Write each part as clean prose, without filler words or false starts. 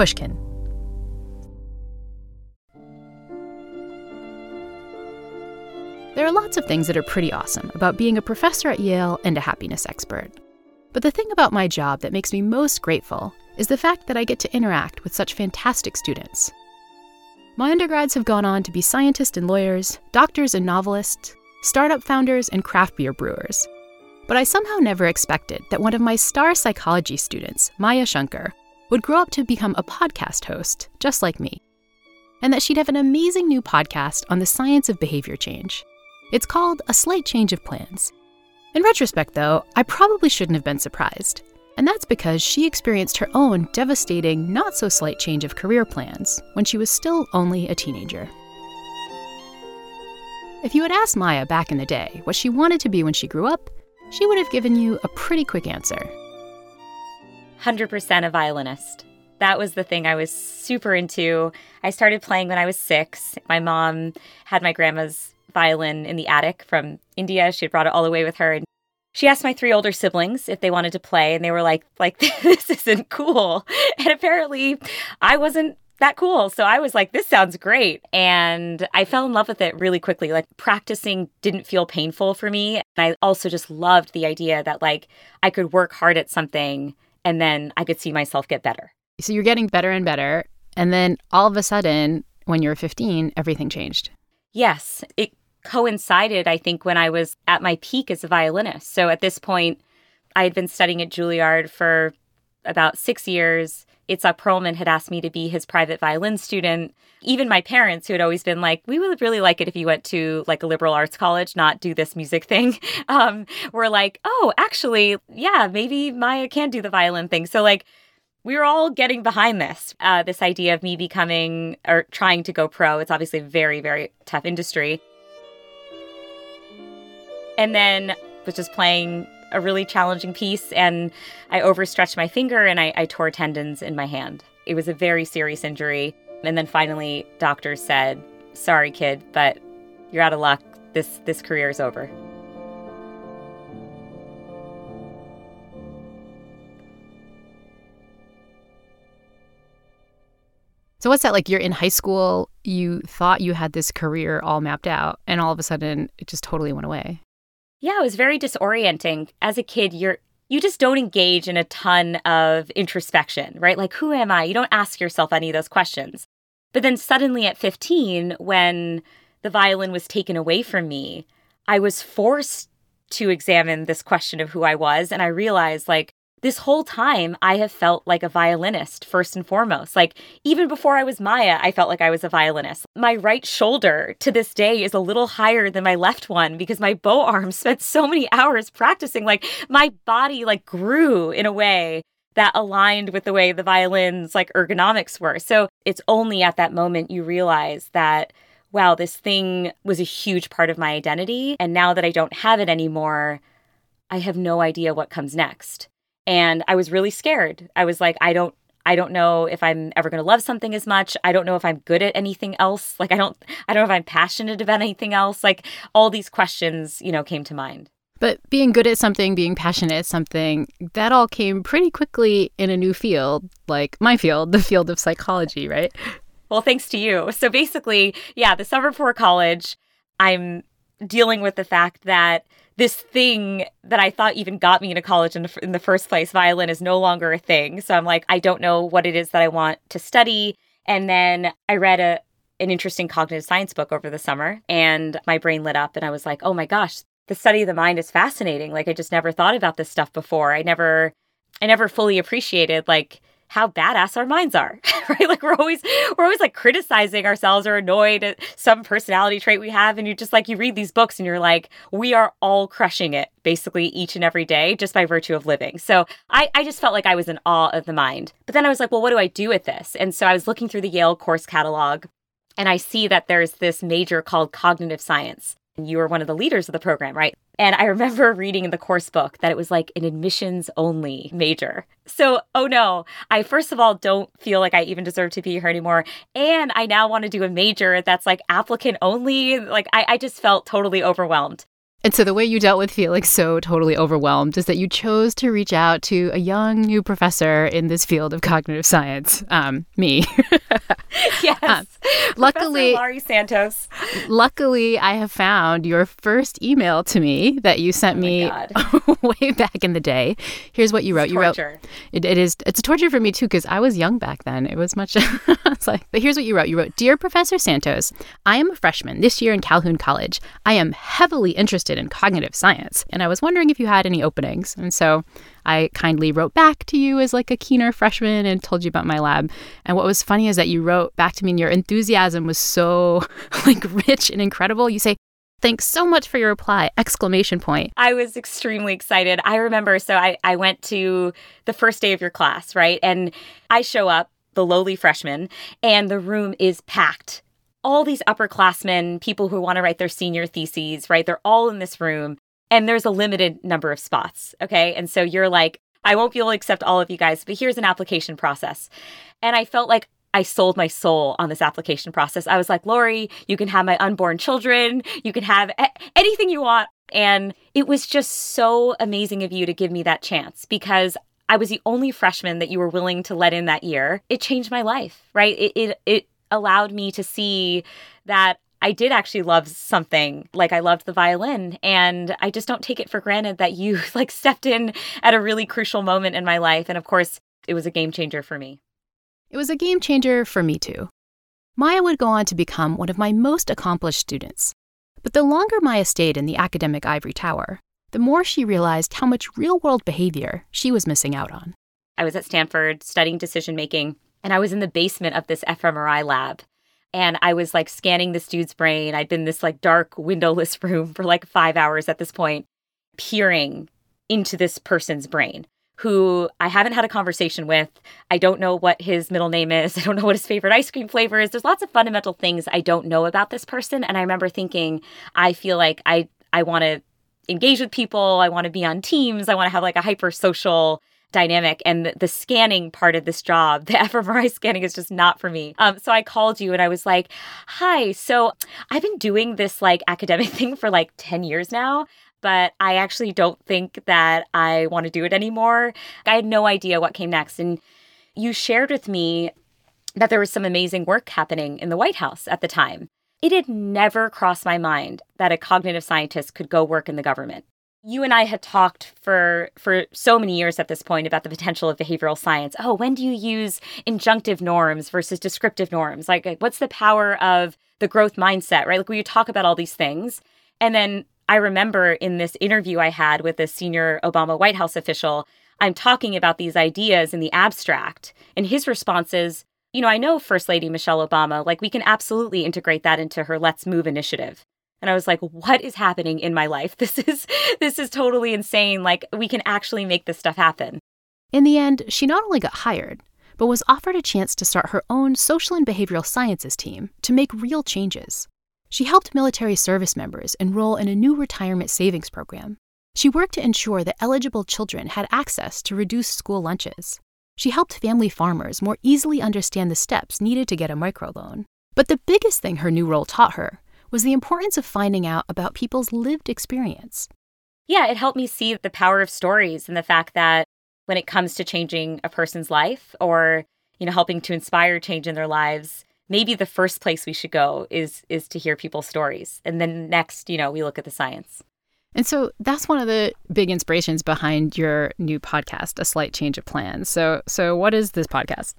Pushkin. There are lots of things that are pretty awesome about being a professor at Yale and a happiness expert. But the thing about my job that makes me most grateful is the fact that I get to interact with such fantastic students. My undergrads have gone on to be scientists and lawyers, doctors and novelists, startup founders and craft beer brewers. But I somehow never expected that one of my star psychology students, Maya Shankar, would grow up to become a podcast host just like me. And that she'd have an amazing new podcast on the science of behavior change. It's called A Slight Change of Plans. In retrospect, though, I probably shouldn't have been surprised. And that's because she experienced her own devastating, not-so-slight change of career plans when she was still only a teenager. If you had asked Maya back in the day what she wanted to be when she grew up, she would have given you a pretty quick answer. 100% a violinist. That was the thing I was super into. I started playing when I was 6. My mom had my grandma's violin in the attic from India. She had brought it all the way with her. And she asked my 3 older siblings if they wanted to play. And they were like, this isn't cool. And apparently I wasn't that cool. So I was like, this sounds great. And I fell in love with it really quickly. Like practicing didn't feel painful for me. And I also just loved the idea that like I could work hard at something and then I could see myself get better. So you're getting better and better. And then all of a sudden, when you were 15, everything changed. Yes. It coincided, I think, when I was at my peak as a violinist. So at this point, I had been studying at Juilliard for about 6 years. Itzhak Perlman had asked me to be his private violin student. Even my parents, who had always been like, we would really like it if you went to like a liberal arts college, not do this music thing, were like, oh, actually, yeah, maybe Maya can do the violin thing. So like, we were all getting behind this idea of me becoming or trying to go pro. It's obviously a very, very tough industry. And then was just playing a really challenging piece and I overstretched my finger and I tore tendons in my hand. It was a very serious injury. And then finally, doctors said, sorry, kid, but you're out of luck. This career is over. So what's that like? You're in high school, you thought you had this career all mapped out, and all of a sudden it just totally went away. Yeah, it was very disorienting. As a kid, you just don't engage in a ton of introspection, right? Like, who am I? You don't ask yourself any of those questions. But then suddenly at 15, when the violin was taken away from me, I was forced to examine this question of who I was. And I realized, like, this whole time, I have felt like a violinist, first and foremost. Like, even before I was Maya, I felt like I was a violinist. My right shoulder, to this day, is a little higher than my left one because my bow arm spent so many hours practicing. Like, my body, like, grew in a way that aligned with the way the violin's, like, ergonomics were. So it's only at that moment you realize that, wow, this thing was a huge part of my identity. And now that I don't have it anymore, I have no idea what comes next. And I was really scared. I was like, I don't know if I'm ever going to love something as much. I don't know if I'm good at anything else. Like, I don't know if I'm passionate about anything else. Like, all these questions, came to mind. But being good at something, being passionate at something, that all came pretty quickly in a new field, like my field, the field of psychology, right? Well, thanks to you. So basically, yeah, the summer before college, I'm dealing with the fact that this thing that I thought even got me into college in the first place, violin, is no longer a thing. So I'm like, I don't know what it is that I want to study. And then I read an interesting cognitive science book over the summer and my brain lit up and I was like, oh my gosh, the study of the mind is fascinating. Like, I just never thought about this stuff before. I never fully appreciated like how badass our minds are, right? Like we're always like criticizing ourselves or annoyed at some personality trait we have. And you read these books and you're like, we are all crushing it basically each and every day just by virtue of living. So I just felt like I was in awe of the mind. But then I was like, well, what do I do with this? And so I was looking through the Yale course catalog and I see that there's this major called cognitive science. And you were one of the leaders of the program, right? And I remember reading in the course book that it was like an admissions-only major. So, oh no, I first of all don't feel like I even deserve to be here anymore. And I now want to do a major that's like applicant only. Like I just felt totally overwhelmed. And so the way you dealt with feeling so totally overwhelmed is that you chose to reach out to a young new professor in this field of cognitive science, me. Yes. Luckily, Professor Laurie Santos. Luckily, I have found your first email to me that you sent me way back in the day. Here's what you wrote. Torture. It's a torture for me too, because I was young back then. It was much. It's like, but here's what you wrote. You wrote, "Dear Professor Santos, I am a freshman this year in Calhoun College. I am heavily interested in cognitive science, and I was wondering if you had any openings." And so I kindly wrote back to you as like a keener freshman and told you about my lab. And what was funny is that you wrote back to me and your enthusiasm was so like rich and incredible. You say, "Thanks so much for your reply!" Exclamation point. I was extremely excited. I remember, so I went to the first day of your class, right? And I show up, the lowly freshman, and the room is packed. All these upperclassmen, people who want to write their senior theses, right? They're all in this room. And there's a limited number of spots, okay? And so you're like, I won't be able to accept all of you guys, but here's an application process. And I felt like I sold my soul on this application process. I was like, "Laurie, you can have my unborn children. You can have anything you want." And it was just so amazing of you to give me that chance because I was the only freshman that you were willing to let in that year. It changed my life, right? It allowed me to see that I did actually love something. Like I loved the violin, and I just don't take it for granted that you like stepped in at a really crucial moment in my life. And of course, it was a game changer for me. It was a game changer for me too. Maya would go on to become one of my most accomplished students. But the longer Maya stayed in the academic ivory tower, the more she realized how much real-world behavior she was missing out on. I was at Stanford studying decision making, and I was in the basement of this fMRI lab. And I was like scanning this dude's brain. I'd been in this like dark windowless room for like 5 hours at this point, peering into this person's brain who I haven't had a conversation with. I don't know what his middle name is. I don't know what his favorite ice cream flavor is. There's lots of fundamental things I don't know about this person. And I remember thinking, I feel like I want to engage with people. I want to be on teams. I want to have like a hyper social dynamic, and the scanning part of this job, the fMRI scanning, is just not for me. So I called you and I was like, "Hi, so I've been doing this like academic thing for like 10 years now, but I actually don't think that I want to do it anymore." I had no idea what came next. And you shared with me that there was some amazing work happening in the White House at the time. It had never crossed my mind that a cognitive scientist could go work in the government. You and I had talked for so many years at this point about the potential of behavioral science. Oh, when do you use injunctive norms versus descriptive norms? Like, what's the power of the growth mindset, right? Like, we would talk about all these things. And then I remember in this interview I had with a senior Obama White House official, I'm talking about these ideas in the abstract. And his response is, I know First Lady Michelle Obama, like, we can absolutely integrate that into her Let's Move initiative. And I was like, what is happening in my life? This is totally insane. Like, we can actually make this stuff happen. In the end, she not only got hired, but was offered a chance to start her own social and behavioral sciences team to make real changes. She helped military service members enroll in a new retirement savings program. She worked to ensure that eligible children had access to reduced school lunches. She helped family farmers more easily understand the steps needed to get a microloan. But the biggest thing her new role taught her was the importance of finding out about people's lived experience. Yeah, it helped me see the power of stories and the fact that when it comes to changing a person's life or, helping to inspire change in their lives, maybe the first place we should go is to hear people's stories. And then next, we look at the science. And so that's one of the big inspirations behind your new podcast, A Slight Change of Plans. So what is this podcast?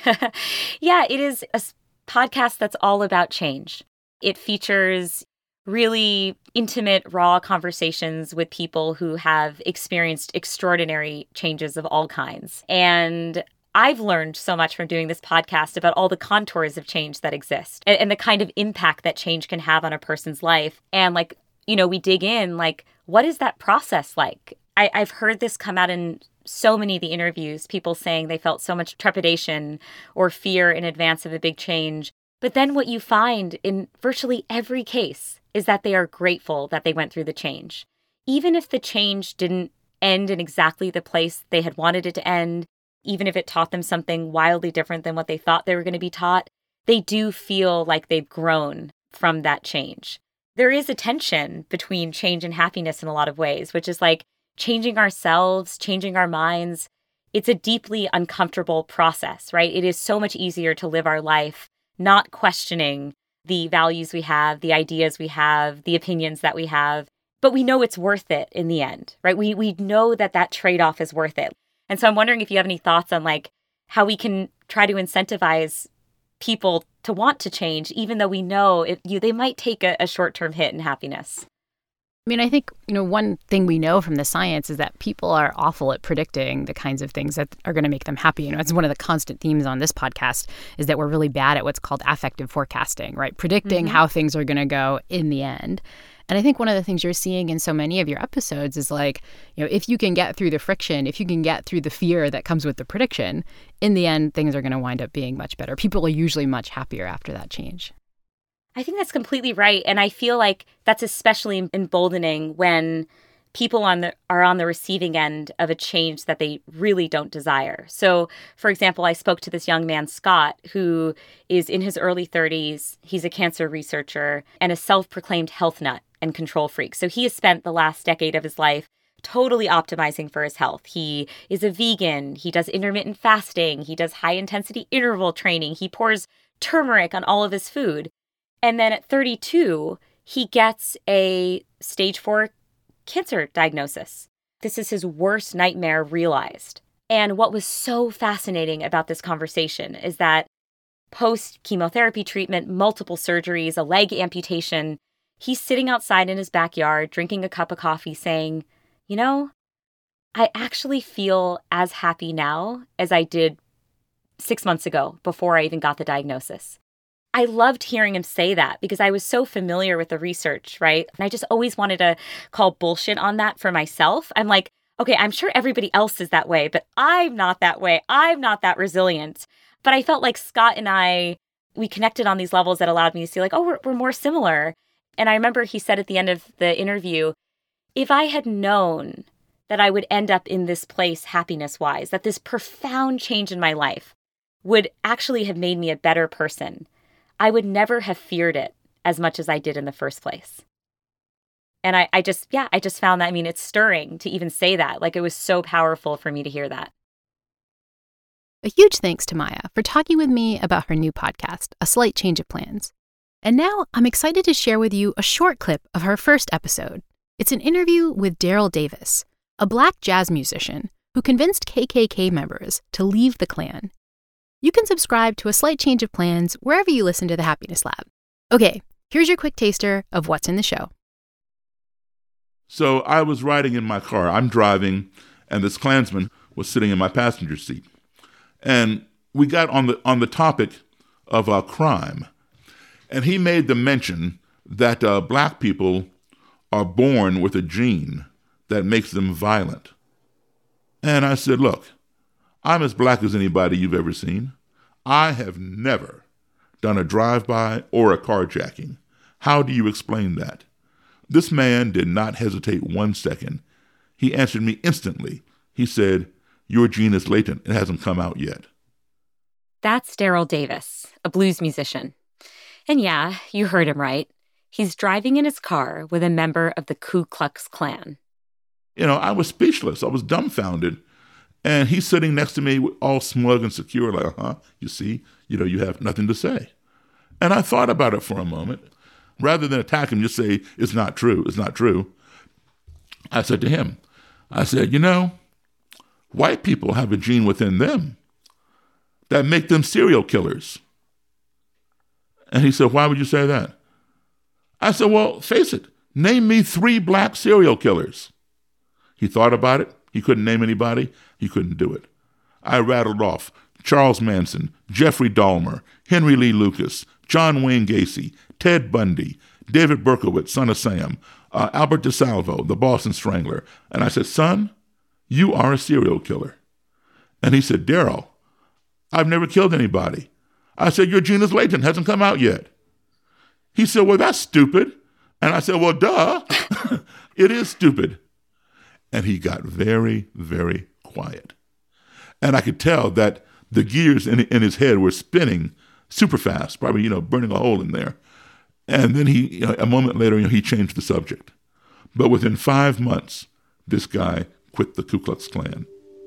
Yeah, it is a podcast that's all about change. It features really intimate, raw conversations with people who have experienced extraordinary changes of all kinds. And I've learned so much from doing this podcast about all the contours of change that exist and the kind of impact that change can have on a person's life. And we dig in, what is that process like? I've heard this come out in so many of the interviews, people saying they felt so much trepidation or fear in advance of a big change. But then what you find in virtually every case is that they are grateful that they went through the change. Even if the change didn't end in exactly the place they had wanted it to end, even if it taught them something wildly different than what they thought they were going to be taught, they do feel like they've grown from that change. there is a tension between change and happiness in a lot of ways, which is like changing ourselves, changing our minds. It's a deeply uncomfortable process, right? It is so much easier to live our life not questioning the values we have, the ideas we have, the opinions that we have, but we know it's worth it in the end, right? We know that that trade-off is worth it. And so I'm wondering if you have any thoughts on like how we can try to incentivize people to want to change, even though we know they might take a short-term hit in happiness. I mean, I think, one thing we know from the science is that people are awful at predicting the kinds of things that are going to make them happy. It's one of the constant themes on this podcast is that we're really bad at what's called affective forecasting, right? Predicting how things are going to go in the end. And I think one of the things you're seeing in so many of your episodes is like, if you can get through the friction, if you can get through the fear that comes with the prediction, in the end, things are going to wind up being much better. People are usually much happier after that change. I think that's completely right. And I feel like that's especially emboldening when people are on the receiving end of a change that they really don't desire. So, for example, I spoke to this young man, Scott, who is in his early 30s. He's a cancer researcher and a self-proclaimed health nut and control freak. So he has spent the last decade of his life totally optimizing for his health. He is a vegan. He does intermittent fasting. He does high-intensity interval training. He pours turmeric on all of his food. And then at 32, he gets a stage 4 cancer diagnosis. This is his worst nightmare realized. And what was so fascinating about this conversation is that post-chemotherapy treatment, multiple surgeries, a leg amputation, he's sitting outside in his backyard, drinking a cup of coffee, saying, I actually feel as happy now as I did 6 months ago before I even got the diagnosis. I loved hearing him say that because I was so familiar with the research, right? And I just always wanted to call bullshit on that for myself. I'm like, okay, I'm sure everybody else is that way, but I'm not that way. I'm not that resilient. But I felt like Scott and we connected on these levels that allowed me to see like, oh, we're more similar. And I remember he said at the end of the interview, if I had known that I would end up in this place happiness-wise, that this profound change in my life would actually have made me a better person, I would never have feared it as much as I did in the first place. And I just found that, it's stirring to even say that. Like, it was so powerful for me to hear that. A huge thanks to Maya for talking with me about her new podcast, A Slight Change of Plans. And now I'm excited to share with you a short clip of her first episode. It's an interview with Daryl Davis, a Black jazz musician who convinced KKK members to leave the Klan. You can subscribe to A Slight Change of Plans wherever you listen to The Happiness Lab. Okay, here's your quick taster of what's in the show. So I was riding in my car. I'm driving, and this Klansman was sitting in my passenger seat. And we got on the topic of crime. And he made the mention that black people are born with a gene that makes them violent. And I said, look, I'm as black as anybody you've ever seen. I have never done a drive-by or a carjacking. How do you explain that? This man did not hesitate 1 second. He answered me instantly. He said, your gene is latent. It hasn't come out yet. That's Daryl Davis, a blues musician. And yeah, you heard him right. He's driving in his car with a member of the Ku Klux Klan. I was speechless. I was dumbfounded. And he's sitting next to me all smug and secure, like, you see, you have nothing to say. And I thought about it for a moment. Rather than attack him, just say, it's not true, it's not true. I said to him, white people have a gene within them that make them serial killers. And he said, why would you say that? I said, well, face it, name me 3 black serial killers. He thought about it. He couldn't name anybody. He couldn't do it. I rattled off Charles Manson, Jeffrey Dahmer, Henry Lee Lucas, John Wayne Gacy, Ted Bundy, David Berkowitz, son of Sam, Albert DeSalvo, the Boston Strangler. And I said, son, you are a serial killer. And he said, Daryl, I've never killed anybody. I said, your gene is latent, hasn't come out yet. He said, well, that's stupid. And I said, well, duh, it is stupid. And he got very, very quiet. And I could tell that the gears in his head were spinning super fast, probably, burning a hole in there. And then a moment later, he changed the subject. But within 5 months, this guy quit the Ku Klux Klan.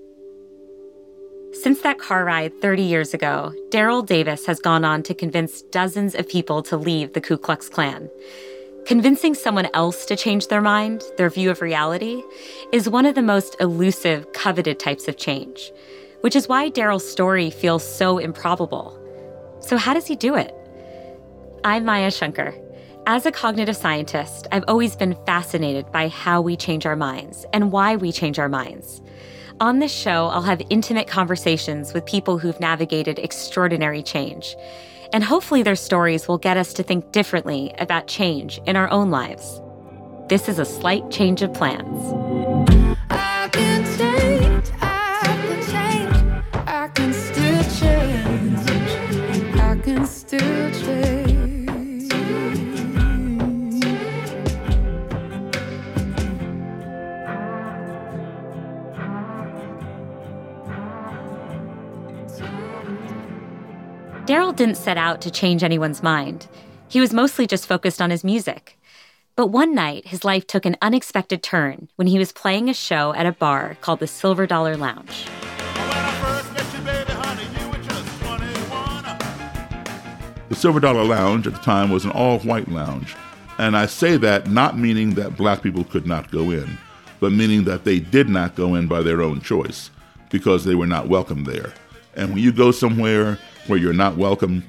Since that car ride 30 years ago, Daryl Davis has gone on to convince dozens of people to leave the Ku Klux Klan. Convincing someone else to change their mind, their view of reality, is one of the most elusive, coveted types of change, which is why Daryl's story feels so improbable. So how does he do it? I'm Maya Shankar. As a cognitive scientist, I've always been fascinated by how we change our minds and why we change our minds. On this show, I'll have intimate conversations with people who've navigated extraordinary change. And hopefully their stories will get us to think differently about change in our own lives. This is A Slight Change of Plans. I can change, I can still change, I can still change. Daryl didn't set out to change anyone's mind. He was mostly just focused on his music. But one night, his life took an unexpected turn when he was playing a show at a bar called the Silver Dollar Lounge. The Silver Dollar Lounge at the time was an all-white lounge. And I say that not meaning that black people could not go in, but meaning that they did not go in by their own choice because they were not welcome there. And when you go somewhere where you're not welcome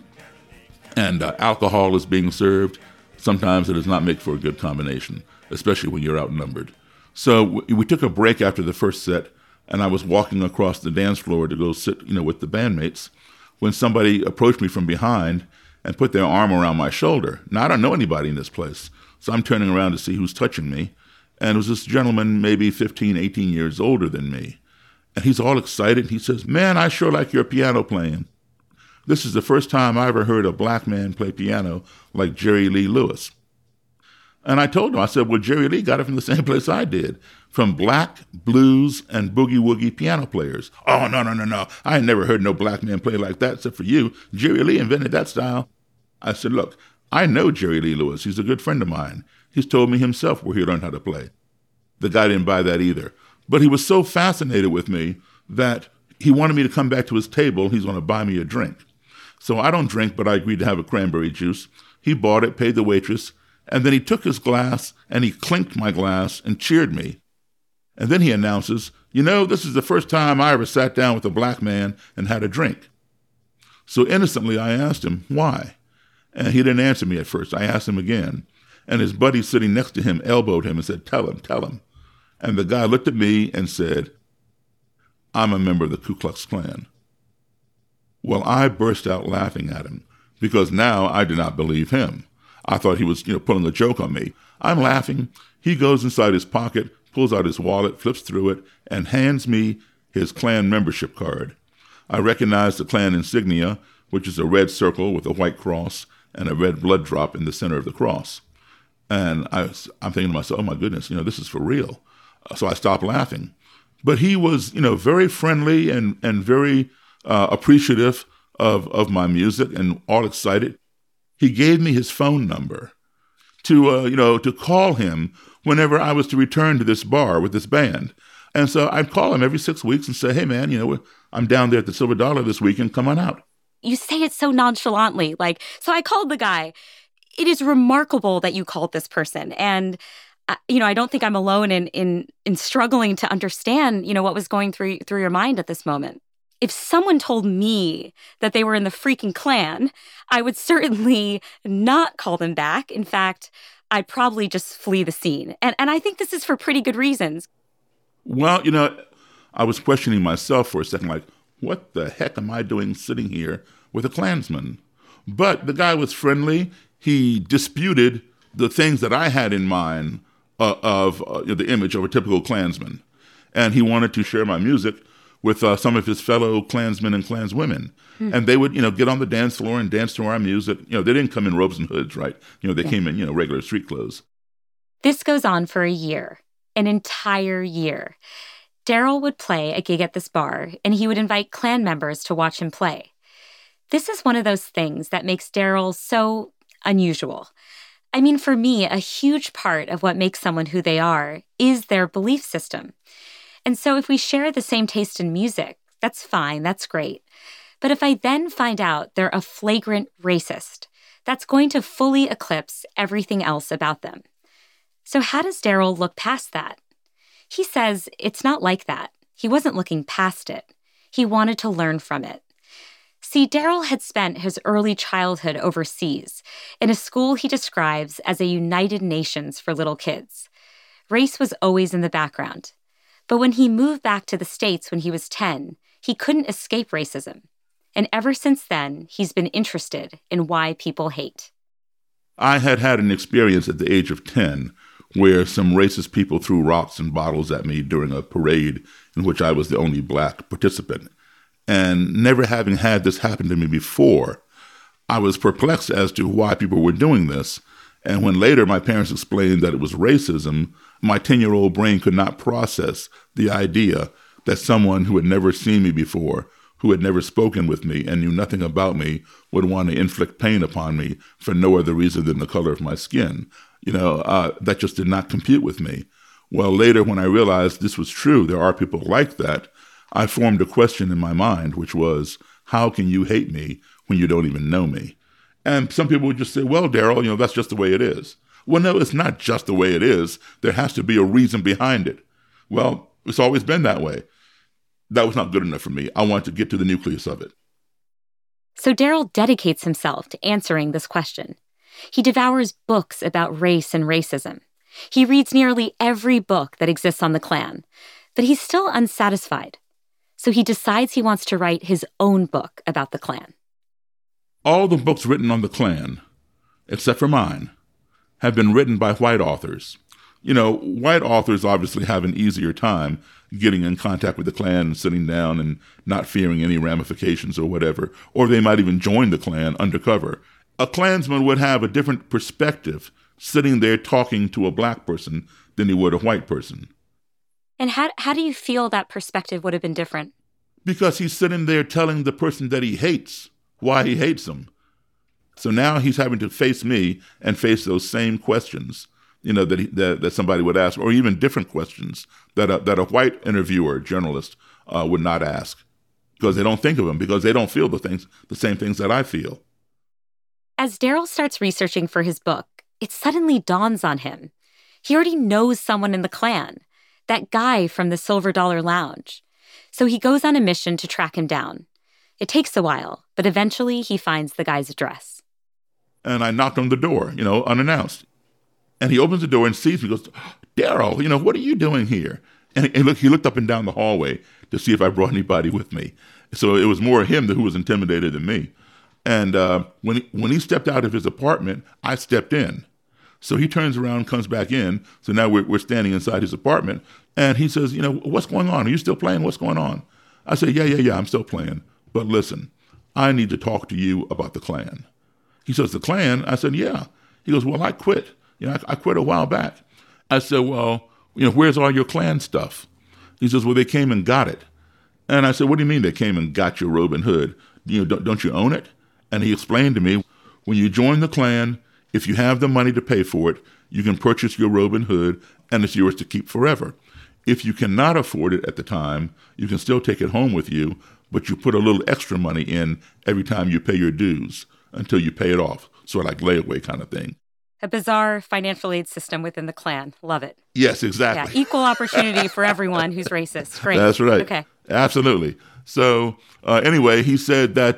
and alcohol is being served, sometimes it does not make for a good combination, especially when you're outnumbered. So we took a break after the first set, and I was walking across the dance floor to go sit, with the bandmates, when somebody approached me from behind and put their arm around my shoulder. Now, I don't know anybody in this place, so I'm turning around to see who's touching me, and it was this gentleman maybe 15, 18 years older than me. And he's all excited. He says, "Man, I sure like your piano playing. This is the first time I ever heard a black man play piano like Jerry Lee Lewis." And I told him, I said, well, Jerry Lee got it from the same place I did, from black, blues, and boogie-woogie piano players. "Oh, no. I ain't never heard no black man play like that except for you. Jerry Lee invented that style." I said, "Look, I know Jerry Lee Lewis. He's a good friend of mine. He's told me himself where he learned how to play." The guy didn't buy that either. But he was so fascinated with me that he wanted me to come back to his table. He's going to buy me a drink. So I don't drink, but I agreed to have a cranberry juice. He bought it, paid the waitress, and then he took his glass and he clinked my glass and cheered me. And then he announces, "This is the first time I ever sat down with a black man and had a drink." So innocently I asked him, why? And he didn't answer me at first. I asked him again. And his buddy sitting next to him elbowed him and said, tell him. And the guy looked at me and said, "I'm a member of the Ku Klux Klan." Well, I burst out laughing at him because now I did not believe him. I thought he was, pulling a joke on me. I'm laughing. He goes inside his pocket, pulls out his wallet, flips through it, and hands me his Klan membership card. I recognize the Klan insignia, which is a red circle with a white cross and a red blood drop in the center of the cross. And I'm thinking to myself, oh my goodness, this is for real. So I stopped laughing. But he was, very friendly and very appreciative of my music and all excited. He gave me his phone number to call him whenever I was to return to this bar with this band. And so I'd call him every 6 weeks and say, "Hey, man, I'm down there at the Silver Dollar this weekend. Come on out." You say it so nonchalantly. So I called the guy. It is remarkable that you called this person. And I don't think I'm alone in struggling to understand, what was going through your mind at this moment. If someone told me that they were in the freaking Klan, I would certainly not call them back. In fact, I'd probably just flee the scene. And I think this is for pretty good reasons. Well, I was questioning myself for a second, like, what the heck am I doing sitting here with a Klansman? But the guy was friendly. He disputed the things that I had in mind of the image of a typical Klansman. And he wanted to share my music with some of his fellow Klansmen and Klanswomen. And they would, get on the dance floor and dance to our music. They didn't come in robes and hoods, right? They came in, regular street clothes. This goes on for a year, an entire year. Daryl would play a gig at this bar, and he would invite Klan members to watch him play. This is one of those things that makes Daryl so unusual. I mean, for me, a huge part of what makes someone who they are is their belief system. And so if we share the same taste in music, that's fine, that's great. But if I then find out they're a flagrant racist, that's going to fully eclipse everything else about them. So how does Daryl look past that? He says it's not like that. He wasn't looking past it. He wanted to learn from it. See, Daryl had spent his early childhood overseas in a school he describes as a United Nations for little kids. Race was always in the background. But when he moved back to the States when he was 10, he couldn't escape racism. And ever since then, he's been interested in why people hate. I had an experience at the age of 10 where some racist people threw rocks and bottles at me during a parade in which I was the only black participant. And never having had this happen to me before, I was perplexed as to why people were doing this. And when later my parents explained that it was racism, my 10-year-old brain could not process the idea that someone who had never seen me before, who had never spoken with me and knew nothing about me, would want to inflict pain upon me for no other reason than the color of my skin. That just did not compute with me. Well, later when I realized this was true, there are people like that, I formed a question in my mind, which was, how can you hate me when you don't even know me? And some people would just say, well, Daryl, that's just the way it is. Well, no, it's not just the way it is. There has to be a reason behind it. Well, it's always been that way. That was not good enough for me. I wanted to get to the nucleus of it. So Daryl dedicates himself to answering this question. He devours books about race and racism. He reads nearly every book that exists on the Klan, but he's still unsatisfied. So he decides he wants to write his own book about the Klan. All the books written on the Klan, except for mine, have been written by white authors. White authors obviously have an easier time getting in contact with the Klan and sitting down and not fearing any ramifications or whatever, or they might even join the Klan undercover. A Klansman would have a different perspective sitting there talking to a black person than he would a white person. And how do you feel that perspective would have been different? Because he's sitting there telling the person that he hates why he hates them. So now he's having to face me and face those same questions, that somebody would ask, or even different questions that a white interviewer, journalist, would not ask, because they don't think of them, because they don't feel the same things that I feel. As Daryl starts researching for his book, it suddenly dawns on him. He already knows someone in the Klan, that guy from the Silver Dollar Lounge. So he goes on a mission to track him down. It takes a while, but eventually he finds the guy's address. And I knocked on the door, unannounced. And he opens the door and sees me, goes, Daryl, what are you doing here? And he looked up and down the hallway to see if I brought anybody with me. So it was more him who was intimidated than me. And when he stepped out of his apartment, I stepped in. So he turns around, comes back in. So now we're standing inside his apartment. And he says, what's going on? Are you still playing? What's going on? I said, yeah, I'm still playing. But listen, I need to talk to you about the Klan. He says, the Klan? I said, yeah. He goes, well, I quit. I quit a while back. I said, well, where's all your Klan stuff? He says, well, they came and got it. And I said, what do you mean they came and got your robe and hood? Don't you own it? And he explained to me, when you join the Klan, if you have the money to pay for it, you can purchase your robe and hood, and it's yours to keep forever. If you cannot afford it at the time, you can still take it home with you, but you put a little extra money in every time you pay your dues until you pay it off, sort of like layaway kind of thing. A bizarre financial aid system within the Klan. Love it. Yes, exactly. Yeah, equal opportunity for everyone who's racist. Great. That's right. Okay. Absolutely. So anyway, he said that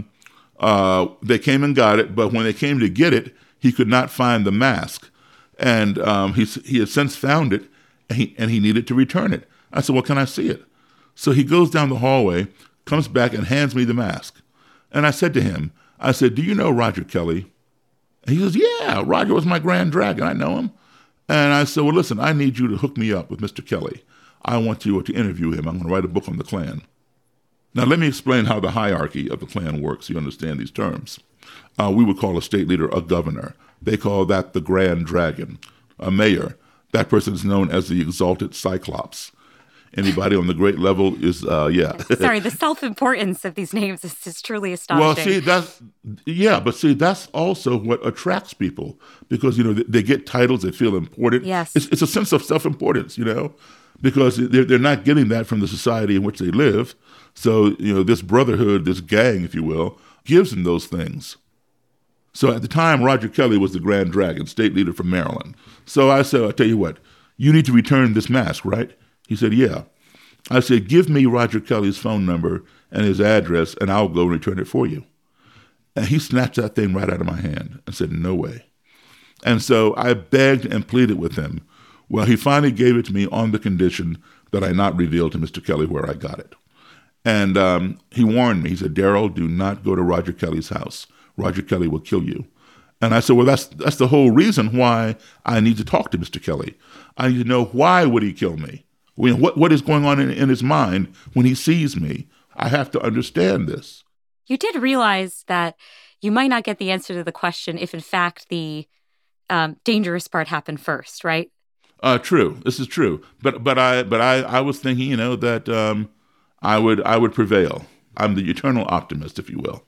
they came and got it, but when they came to get it, he could not find the mask. And he had since found it, and he needed to return it. I said, well, can I see it? So he goes down the hallway, comes back, and hands me the mask. And I said to him, do you know Roger Kelly? And he says, yeah, Roger was my Grand Dragon. I know him. And I said, well, listen, I need you to hook me up with Mr. Kelly. I want you to interview him. I'm going to write a book on the Klan. Now, let me explain how the hierarchy of the Klan works so you understand these terms. We would call a state leader a governor. They call that the Grand Dragon. A mayor, that person is known as the Exalted Cyclops. Anybody on the great level is, yeah. Sorry, the self-importance of these names is just truly Well, astonishing. see, that's also what attracts people because, they get titles, they feel important. Yes. It's a sense of self-importance, because they're not getting that from the society in which they live. So, this brotherhood, this gang, if you will, gives them those things. So at the time, Roger Kelly was the Grand Dragon, state leader from Maryland. So I said, I'll tell you what, you need to return this mask, right? He said, yeah. I said, give me Roger Kelly's phone number and his address, and I'll go and return it for you. And he snatched that thing right out of my hand and said, no way. And so I begged and pleaded with him. Well, he finally gave it to me on the condition that I not reveal to Mr. Kelly where I got it. And he warned me. He said, Daryl, do not go to Roger Kelly's house. Roger Kelly will kill you. And I said, well, that's the whole reason why I need to talk to Mr. Kelly. I need to know, why would he kill me? What is going on in his mind when he sees me? I have to understand this. You did realize that you might not get the answer to the question if, in fact, the dangerous part happened first, right? True. This is true. But I was thinking, that I would prevail. I'm the eternal optimist, if you will.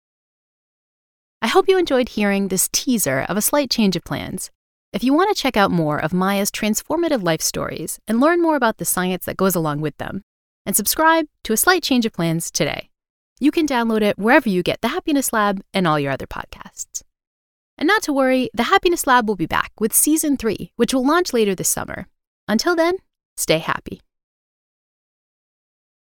I hope you enjoyed hearing this teaser of a slight change of plans. If you want to check out more of Maya's transformative life stories and learn more about the science that goes along with them, and subscribe to A Slight Change of Plans today, you can download it wherever you get The Happiness Lab and all your other podcasts. And not to worry, The Happiness Lab will be back with Season 3, which will launch later this summer. Until then, stay happy.